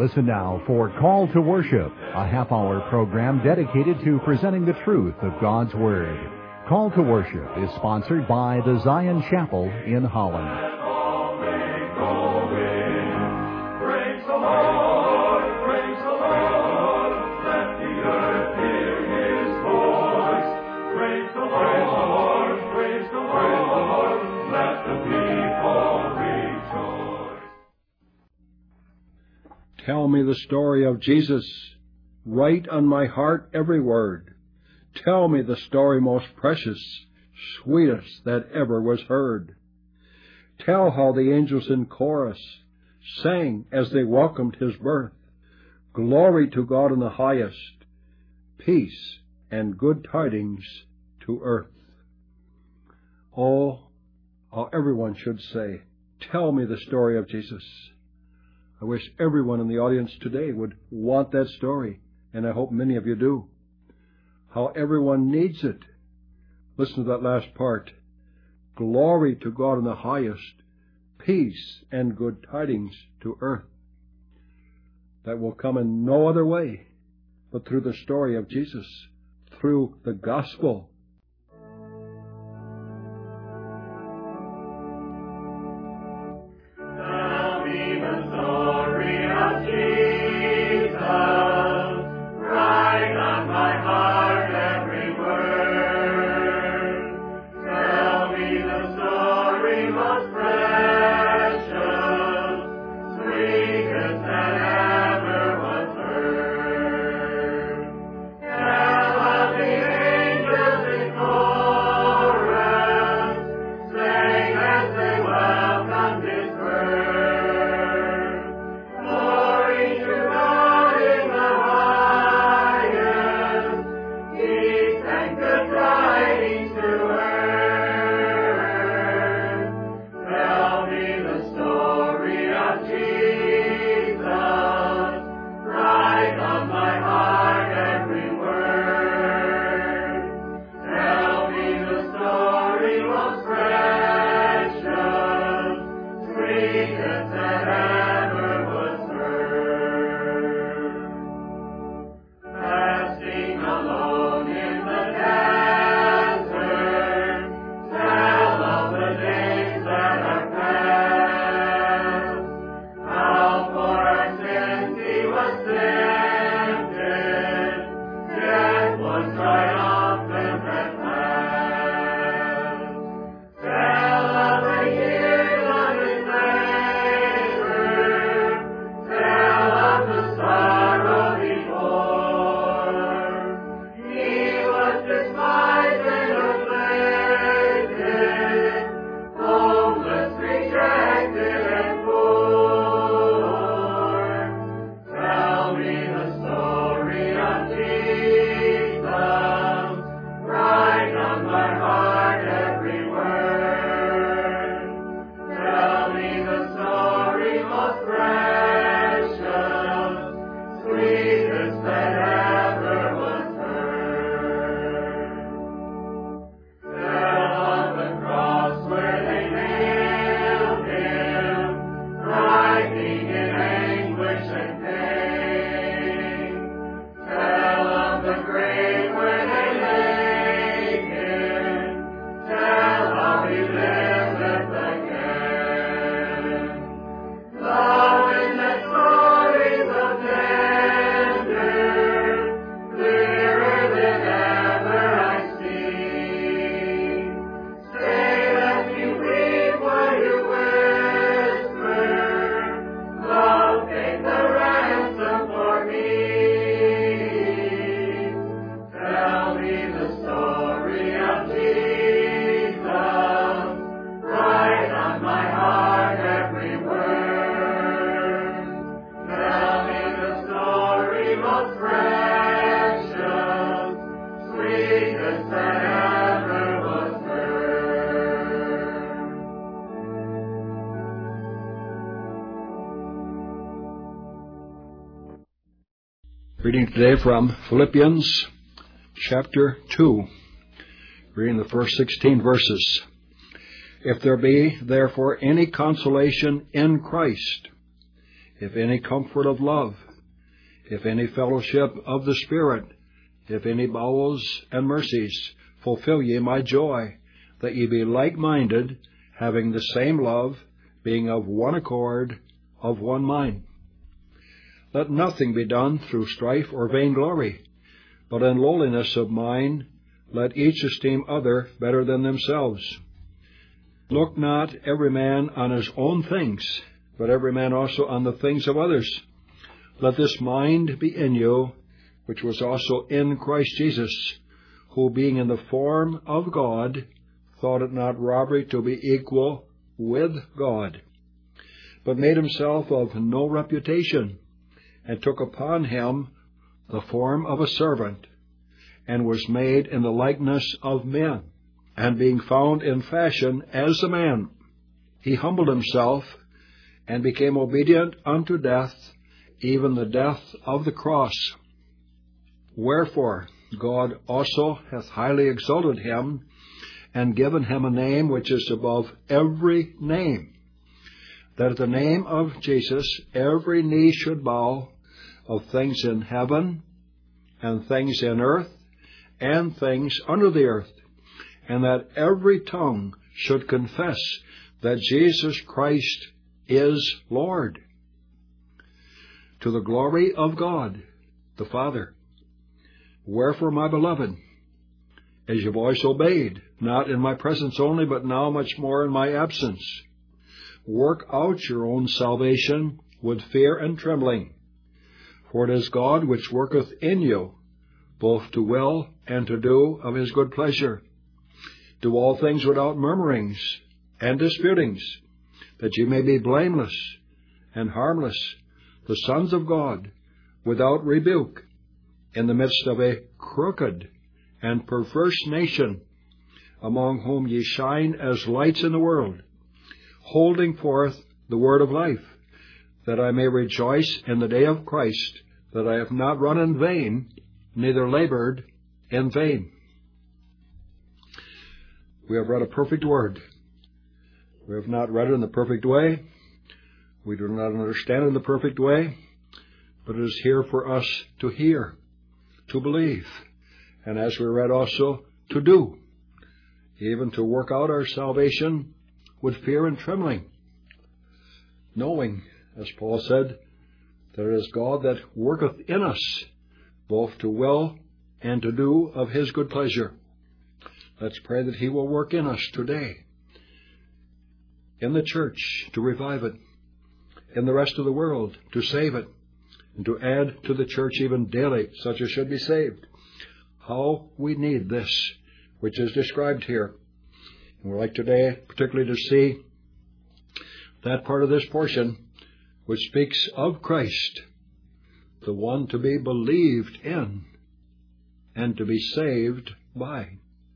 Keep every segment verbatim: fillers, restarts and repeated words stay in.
Listen now for Call to Worship, a half-hour program dedicated to presenting the truth of God's Word. Call to Worship is sponsored by the Zion Chapel in Holland. Tell me the story of Jesus. Write on my heart every word. Tell me the story most precious, sweetest that ever was heard. Tell how the angels in chorus sang as they welcomed his birth. Glory to God in the highest, peace and good tidings to earth. Oh, how everyone should say, tell me the story of Jesus. I wish everyone in the audience today would want that story, and I hope many of you do. How everyone needs it. Listen to that last part. Glory to God in the highest, peace and good tidings to earth. That will come in no other way but through the story of Jesus, through the gospel. Reading today from Philippians chapter two, reading the first sixteen verses. If there be therefore any consolation in Christ, if any comfort of love, if any fellowship of the Spirit, if any bowels and mercies, fulfill ye my joy, that ye be like-minded, having the same love, being of one accord, of one mind. Let nothing be done through strife or vainglory, but in lowliness of mind let each esteem other better than themselves. Look not every man on his own things, but every man also on the things of others. Let this mind be in you, which was also in Christ Jesus, who being in the form of God, thought it not robbery to be equal with God, but made himself of no reputation, and took upon him the form of a servant, and was made in the likeness of men. And being found in fashion as a man, he humbled himself, and became obedient unto death, even the death of the cross. Wherefore God also hath highly exalted him, and given him a name which is above every name, that at the name of Jesus every knee should bow, of things in heaven, and things in earth, and things under the earth, and that every tongue should confess that Jesus Christ is Lord, to the glory of God the Father. Wherefore, my beloved, as you've always obeyed, not in my presence only, but now much more in my absence, work out your own salvation with fear and trembling. For it is God which worketh in you, both to will and to do of his good pleasure. Do all things without murmurings and disputings, that ye may be blameless and harmless, the sons of God, without rebuke, in the midst of a crooked and perverse nation, among whom ye shine as lights in the world, holding forth the word of life, that I may rejoice in the day of Christ, that I have not run in vain, neither labored in vain. We have read a perfect word. We have not read it in the perfect way. We do not understand it in the perfect way, but it is here for us to hear, to believe, and as we read also, to do, even to work out our salvation with fear and trembling, knowing, as Paul said, that it is God that worketh in us, both to will and to do of his good pleasure. Let's pray that he will work in us today, in the church, to revive it, in the rest of the world, to save it, and to add to the church even daily such as should be saved. How we need this, which is described here. And we'd like today particularly to see that part of this portion which speaks of Christ, the one to be believed in and to be saved by.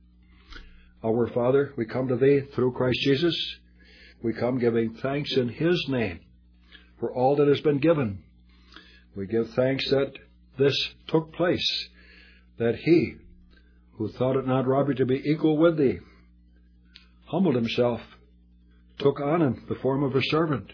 Our Father, we come to Thee through Christ Jesus. We come giving thanks in His name for all that has been given. We give thanks that this took place, that He, who thought it not robbery to be equal with Thee, humbled Himself, took on Him the form of a servant,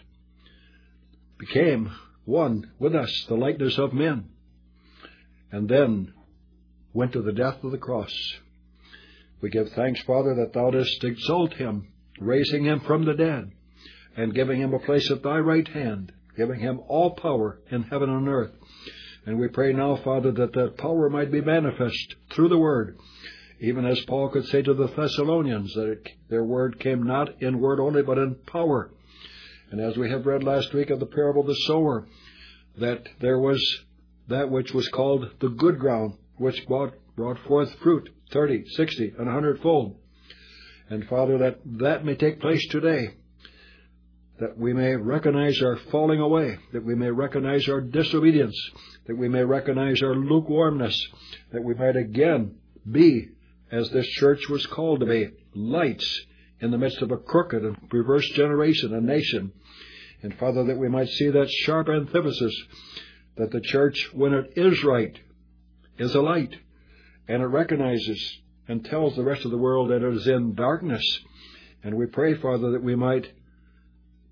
became one with us, the likeness of men, and then went to the death of the cross. We give thanks, Father, that Thou didst exalt Him, raising Him from the dead, and giving Him a place at Thy right hand, giving Him all power in heaven and earth. And we pray now, Father, that that power might be manifest through the Word, even as Paul could say to the Thessalonians, that it, their word came not in word only, but in power. And as we have read last week of the parable of the sower, that there was that which was called the good ground, which brought, brought forth fruit, thirty, sixty, and a hundredfold. And Father, that that may take place today, that we may recognize our falling away, that we may recognize our disobedience, that we may recognize our lukewarmness, that we might again be, as this church was called to be, lights in the midst of a crooked and perverse generation and nation. And Father, that we might see that sharp antithesis, that the church, when it is right, is a light, and it recognizes and tells the rest of the world that it is in darkness. And we pray, Father, that we might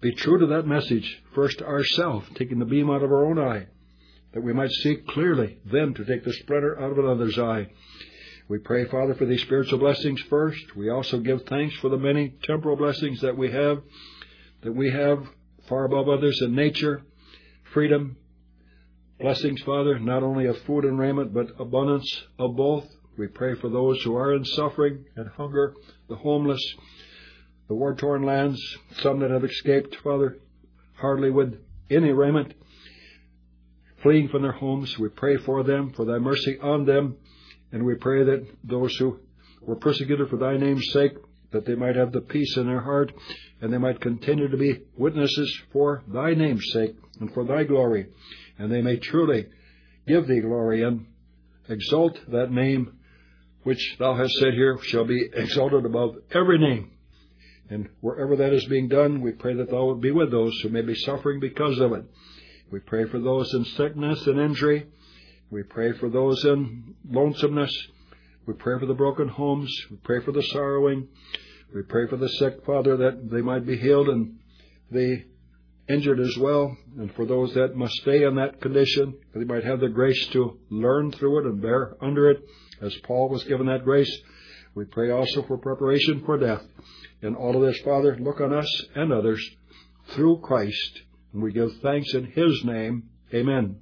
be true to that message, first ourselves, taking the beam out of our own eye, that we might see clearly, then to take the splinter out of another's eye. We pray, Father, for these spiritual blessings first. We also give thanks for the many temporal blessings that we have, that we have far above others in nature, freedom, blessings, Father, not only of food and raiment, but abundance of both. We pray for those who are in suffering and hunger, the homeless, the war-torn lands, some that have escaped, Father, hardly with any raiment, fleeing from their homes. We pray for them, for thy mercy on them, and we pray that those who were persecuted for thy name's sake, that they might have the peace in their heart, and they might continue to be witnesses for thy name's sake and for thy glory, and they may truly give thee glory and exalt that name which thou hast said here shall be exalted above every name. And wherever that is being done, we pray that thou would be with those who may be suffering because of it. We pray for those in sickness and injury. We pray for those in lonesomeness. We pray for the broken homes. We pray for the sorrowing. We pray for the sick, Father, that they might be healed, and the injured as well. And for those that must stay in that condition, that they might have the grace to learn through it and bear under it, as Paul was given that grace. We pray also for preparation for death. In all of this, Father, look on us and others through Christ. And we give thanks in His name. Amen.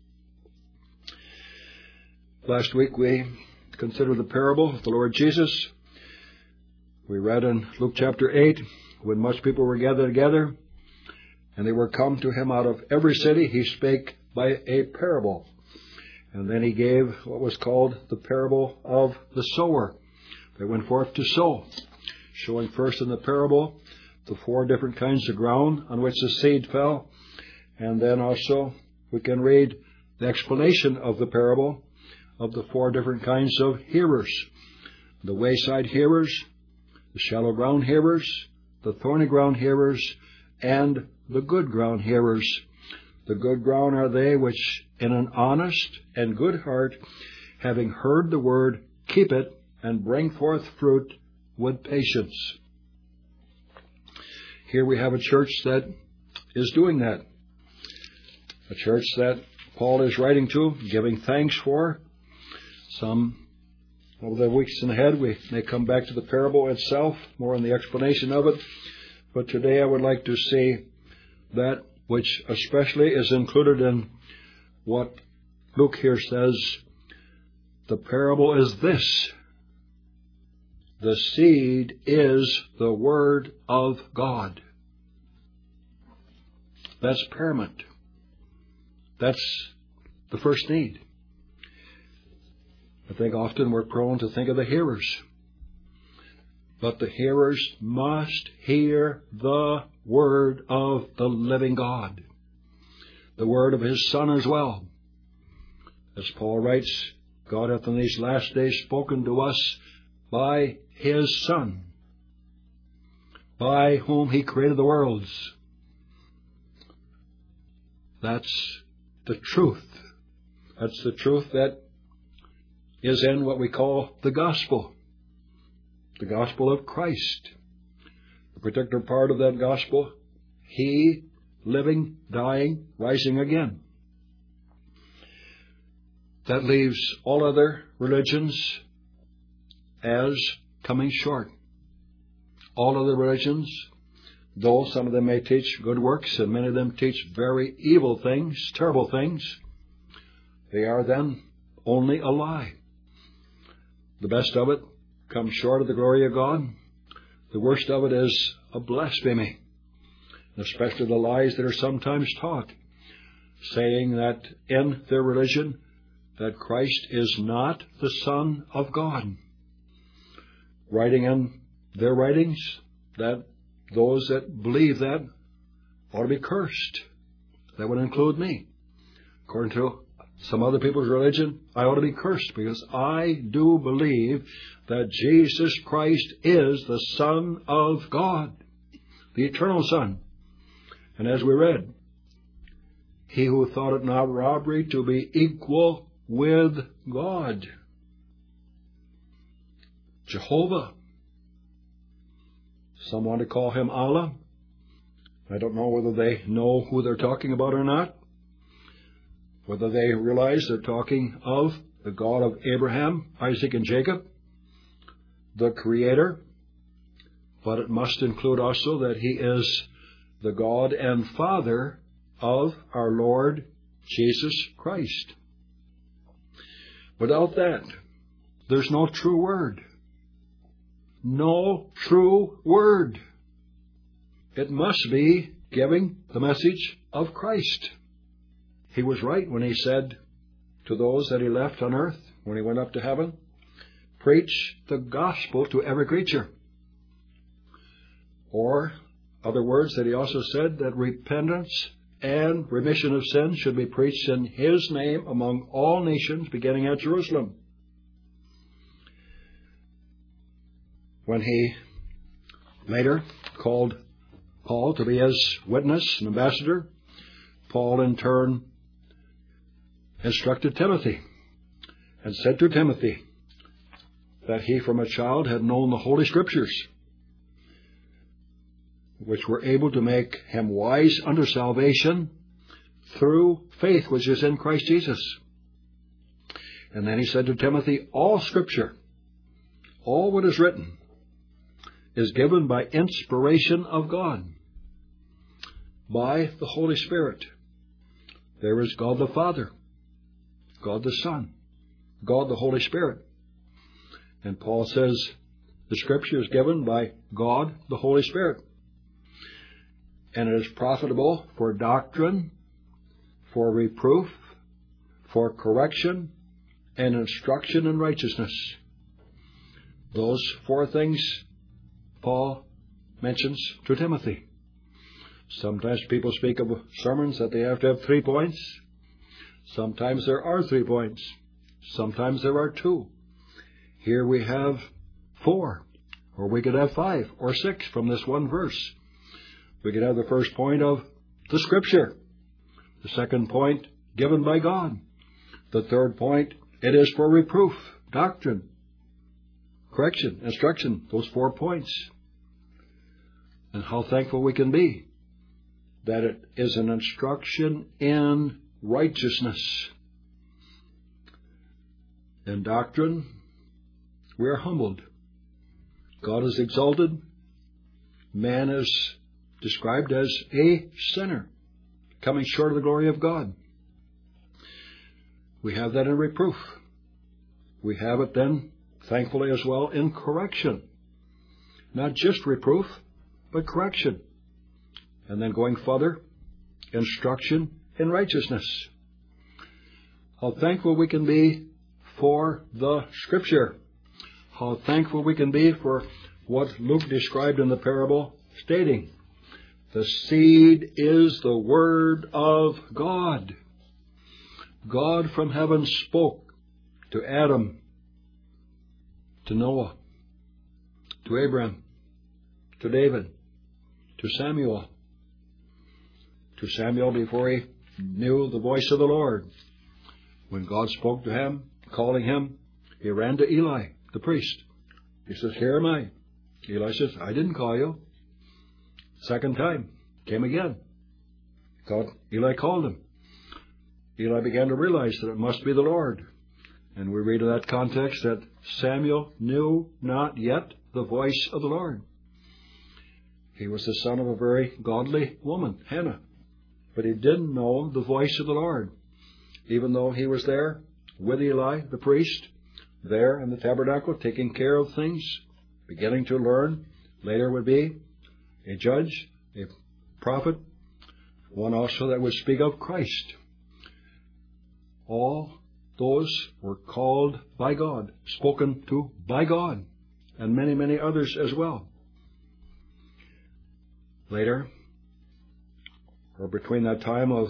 Last week we considered the parable of the Lord Jesus. We read in Luke chapter eight, when much people were gathered together, and they were come to him out of every city, he spake by a parable. And then he gave what was called the parable of the sower. They went forth to sow, showing first in the parable the four different kinds of ground on which the seed fell. And then also we can read the explanation of the parable of the four different kinds of hearers. The wayside hearers, the shallow ground hearers, the thorny ground hearers, and the good ground hearers. The good ground are they which in an honest and good heart, having heard the word, keep it and bring forth fruit with patience. Here we have a church that is doing that. A church that Paul is writing to, giving thanks for. Some of the weeks ahead we may come back to the parable itself, more in the explanation of it. But today I would like to see that which especially is included in what Luke here says. The parable is this: the seed is the Word of God. That's paramount. That's the first need. I think often we're prone to think of the hearers. But the hearers must hear the Word of the living God. The Word of His Son as well. As Paul writes, God hath in these last days spoken to us by His Son, by whom He created the worlds. That's the truth. That's the truth that is in what we call the gospel. The gospel of Christ. The particular part of that gospel, He living, dying, rising again. That leaves all other religions as coming short. All other religions, though some of them may teach good works and many of them teach very evil things, terrible things, they are then only a lie. The best of it comes short of the glory of God. The worst of it is a blasphemy, especially the lies that are sometimes taught, saying that in their religion that Christ is not the Son of God. Writing in their writings that those that believe that ought to be cursed. That would include me. According to some other people's religion, I ought to be cursed because I do believe that Jesus Christ is the Son of God, the eternal Son. And as we read, he who thought it not robbery to be equal with God, Jehovah. Some want to call him Allah. I don't know whether they know who they're talking about or not, whether they realize they're talking of the God of Abraham, Isaac, and Jacob, the Creator, but it must include also that He is the God and Father of our Lord Jesus Christ. Without that, there's no true word. No true word. It must be giving the message of Christ. He was right when He said to those that He left on earth, when He went up to heaven, preach the gospel to every creature. Or, other words, that He also said that repentance and remission of sins should be preached in His name among all nations, beginning at Jerusalem. When He later called Paul to be His witness and ambassador, Paul in turn instructed Timothy and said to Timothy that he from a child had known the Holy Scriptures, which were able to make him wise unto salvation through faith which is in Christ Jesus. And then he said to Timothy, all Scripture, all what is written, is given by inspiration of God, by the Holy Spirit. There is God the Father, God the Son, God the Holy Spirit. And Paul says the Scripture is given by God the Holy Spirit. And it is profitable for doctrine, for reproof, for correction, and instruction in righteousness. Those four things Paul mentions to Timothy. Sometimes people speak of sermons that they have to have three points. Sometimes there are three points. Sometimes there are two. Here we have four, or we could have five or six from this one verse. We could have the first point of the Scripture. The second point, given by God. The third point, it is for reproof, doctrine, correction, instruction, those four points. And how thankful we can be that it is an instruction in righteousness. In doctrine, we are humbled. God is exalted. Man is described as a sinner, coming short of the glory of God. We have that in reproof. We have it then, thankfully as well, in correction. Not just reproof, but correction. And then going further, instruction in righteousness. How thankful we can be for the Scripture. How thankful we can be for what Luke described in the parable, stating, the seed is the Word of God. God from heaven spoke to Adam, to Noah, to Abraham, to David, to Samuel. To Samuel before he knew the voice of the Lord. When God spoke to him, calling him, he ran to Eli, the priest. He says, here am I. Eli says, I didn't call you. Second time, came again. God, Eli called him. Eli began to realize that it must be the Lord. And we read in that context that Samuel knew not yet the voice of the Lord. He was the son of a very godly woman, Hannah. But he didn't know the voice of the Lord. Even though he was there with Eli, the priest, there in the tabernacle, taking care of things, beginning to learn. Later would be a judge, a prophet, one also that would speak of Christ. All those were called by God, spoken to by God, and many, many others as well. Later, or between that time of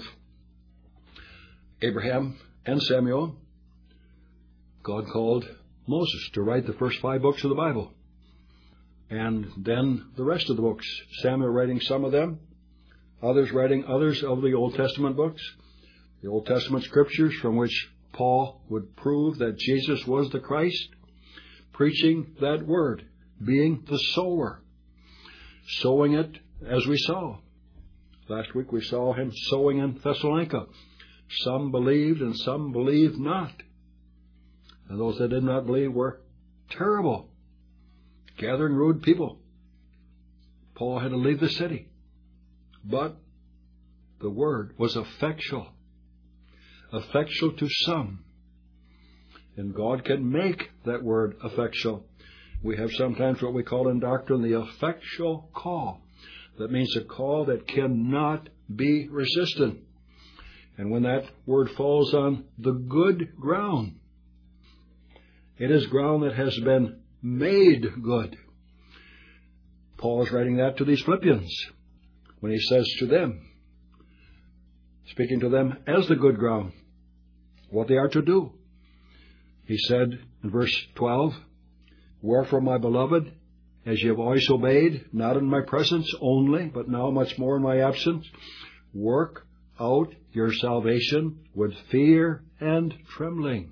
Abraham and Samuel, God called Moses to write the first five books of the Bible. And then the rest of the books. Samuel writing some of them, others writing others of the Old Testament books. The Old Testament scriptures from which Paul would prove that Jesus was the Christ, preaching that word, being the sower, sowing it as we sow. Last week we saw him sowing in Thessalonica. Some believed and some believed not. And those that did not believe were terrible, gathering rude people. Paul had to leave the city. But the word was effectual. Effectual to some. And God can make that word effectual. We have sometimes what we call in doctrine the effectual call. That means a call that cannot be resisted. And when that word falls on the good ground, it is ground that has been made good. Paul is writing that to these Philippians when he says to them, speaking to them as the good ground, what they are to do. He said in verse twelve, wherefore, my beloved, as ye have always obeyed, not in my presence only, but now much more in my absence, work out your salvation with fear and trembling.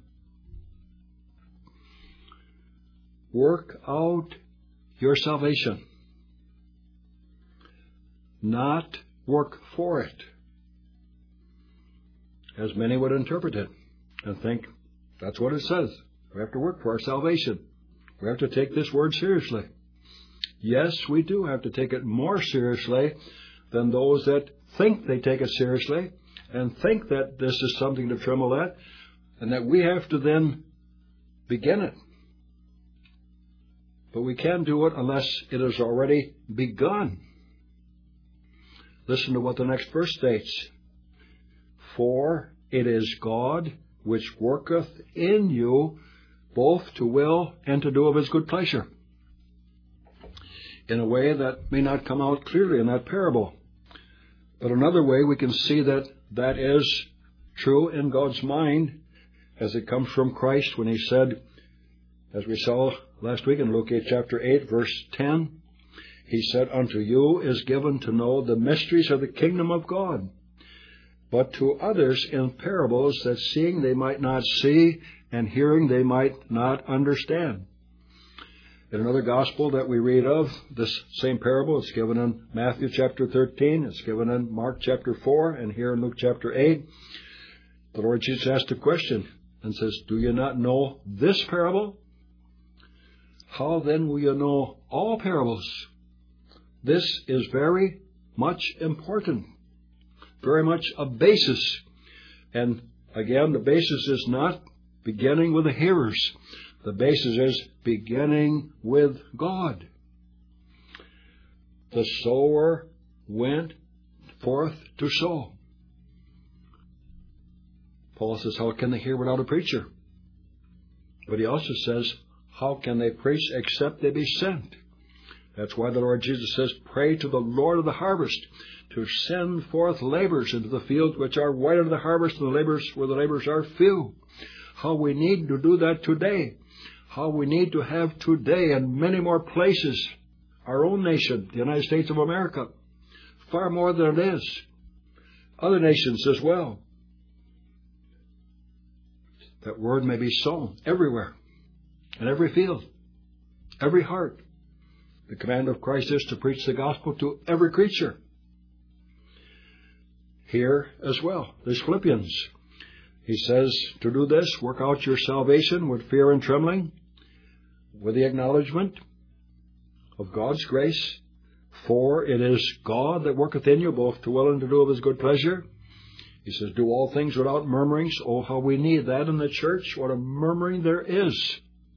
Work out your salvation. Not work for it, as many would interpret it and think that's what it says. We have to work for our salvation. We have to take this word seriously. Yes, we do have to take it more seriously than those that think they take it seriously and think that this is something to tremble at, and that we have to then begin it. But we can't do it unless it has already begun. Listen to what the next verse states. For it is God which worketh in you both to will and to do of his good pleasure. In a way that may not come out clearly in that parable. But another way we can see that that is true in God's mind as it comes from Christ when he said, as we saw last week in Luke chapter eight, verse ten, he said, unto you is given to know the mysteries of the kingdom of God, but to others in parables, that seeing they might not see, and hearing they might not understand. In another gospel that we read of, this same parable, it's given in Matthew chapter thirteen, it's given in Mark chapter four, and here in Luke chapter eight. The Lord Jesus asked a question and says, do you not know this parable? How then will you know all parables? This is very much important, very much a basis. And again, the basis is not beginning with the hearers. The basis is beginning with God. The sower went forth to sow. Paul says, how can they hear without a preacher? But he also says, how can they preach except they be sent? That's why the Lord Jesus says, pray to the Lord of the harvest to send forth laborers into the fields which are white of the harvest, and the laborers where the laborers are few. How we need to do that today. How we need to have today in many more places our own nation, the United States of America, far more than it is. Other nations as well. That word may be sown everywhere, in every field, every heart. The command of Christ is to preach the gospel to every creature. Here as well, there's Philippians. He says to do this, work out your salvation with fear and trembling, with the acknowledgement of God's grace. For it is God that worketh in you both to will and to do of his good pleasure. He says, do all things without murmurings. Oh, how we need that in the church. What a murmuring there is.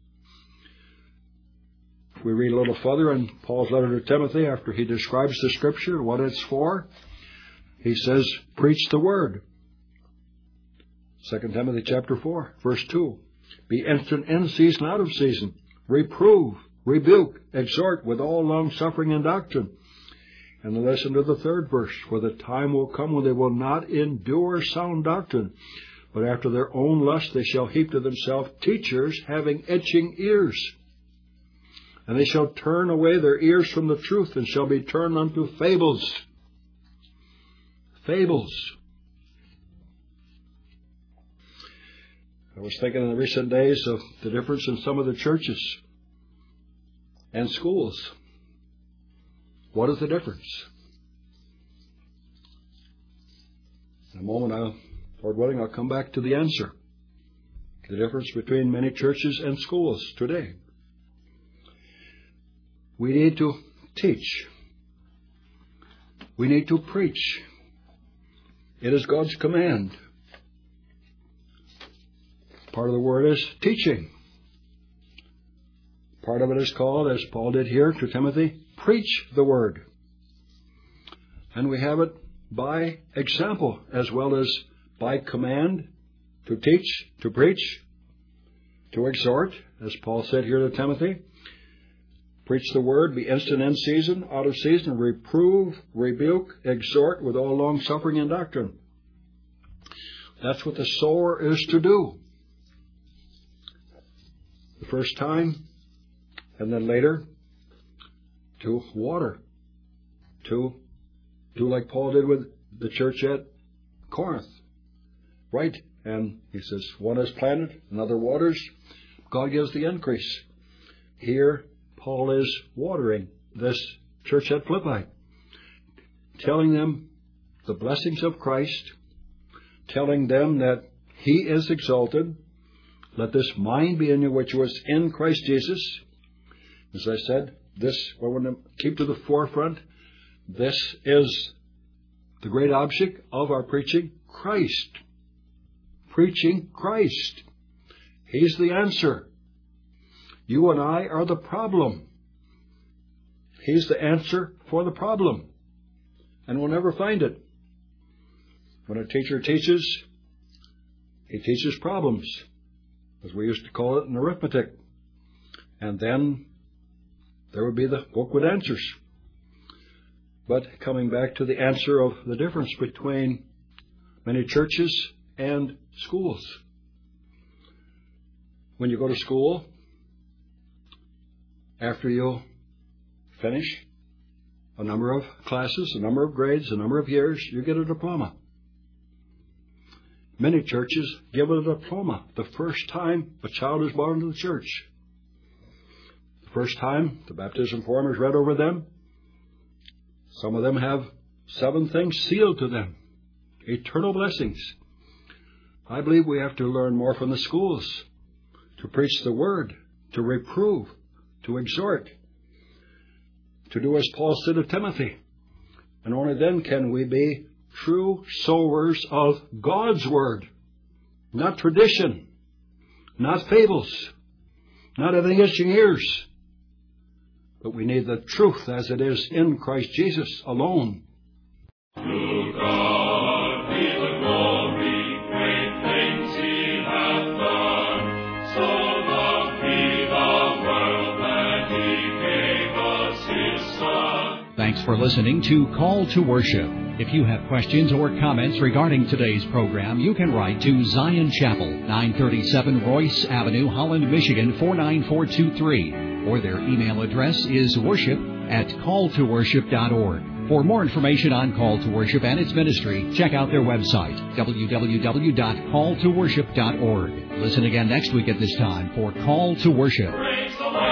If we read a little further in Paul's letter to Timothy, after he describes the Scripture, what it's for, he says, preach the word. Second Timothy chapter four, verse two. Be instant in season, out of season. Reprove, rebuke, exhort with all long suffering and doctrine. And listen to the third verse. For the time will come when they will not endure sound doctrine, but after their own lust they shall heap to themselves teachers having itching ears. And they shall turn away their ears from the truth, and shall be turned unto fables. Fables. I was thinking in the recent days of the difference in some of the churches and schools. What is the difference? In a moment, I'll, Lord willing, I'll come back to the answer. The difference between many churches and schools today. We need to teach. We need to preach. It is God's command. Part of the word is teaching. Part of it is called, as Paul did here to Timothy, preach the word. And we have it by example as well as by command to teach, to preach, to exhort, as Paul said here to Timothy. Preach the word, be instant in season, out of season, reprove, rebuke, exhort with all long suffering and doctrine. That's what the sower is to do. The first time, and then later, to water, to do like Paul did with the church at Corinth. Right? And he says, one is planted, another waters. God gives the increase. Here, Paul is watering this church at Philippi, telling them the blessings of Christ, telling them that He is exalted. Let this mind be in you which was in Christ Jesus. As I said, this, I want to keep to the forefront. This is the great object of our preaching, Christ. Preaching Christ. He's the answer. You and I are the problem. He's the answer for the problem. And we'll never find it. When a teacher teaches, he teaches problems, as we used to call it in arithmetic. And then there would be the book with answers. But coming back to the answer of the difference between many churches and schools. When you go to school, after you finish a number of classes, a number of grades, a number of years, you get a diploma. Many churches give a diploma the first time a child is born into the church. The first time the baptism form is read over them. Some of them have seven things sealed to them. Eternal blessings. I believe we have to learn more from the schools. To preach the word. To reprove. To exhort. To do as Paul said to Timothy. And only then can we be true sowers of God's word. Not tradition. Not fables. Not having itching ears. But we need the truth as it is in Christ Jesus alone. To God be the glory, great things He hath done. So loved He the world that He gave us His Son. Thanks for listening to Call to Worship. If you have questions or comments regarding today's program, you can write to Zion Chapel, nine thirty-seven Royce Avenue, Holland, Michigan, four nine four two three. Or their email address is worship at call to worship dot org. For more information on Call to Worship and its ministry, check out their website, w w w dot call to worship dot org. Listen again next week at this time for Call to Worship. Praise the Lord.